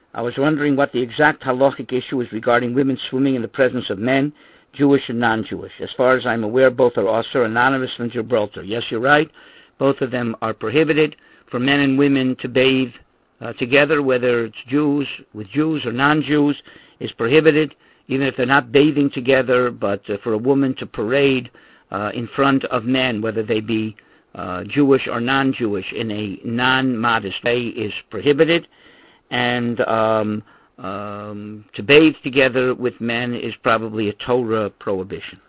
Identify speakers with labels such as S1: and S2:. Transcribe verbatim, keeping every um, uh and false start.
S1: I was wondering what the exact halachic issue is regarding women swimming in the presence of men, Jewish and non-Jewish. As far as I'm aware, both are also anonymous from Gibraltar. Yes, you're right. Both of them are prohibited for men and women to bathe uh, together, whether it's Jews with Jews or non-Jews, is prohibited, even if they're not bathing together. But uh, for a woman to parade uh, in front of men, whether they be uh, Jewish or non-Jewish, in a non-modest way is prohibited. And um, um, to bathe together with men is probably a Torah prohibition.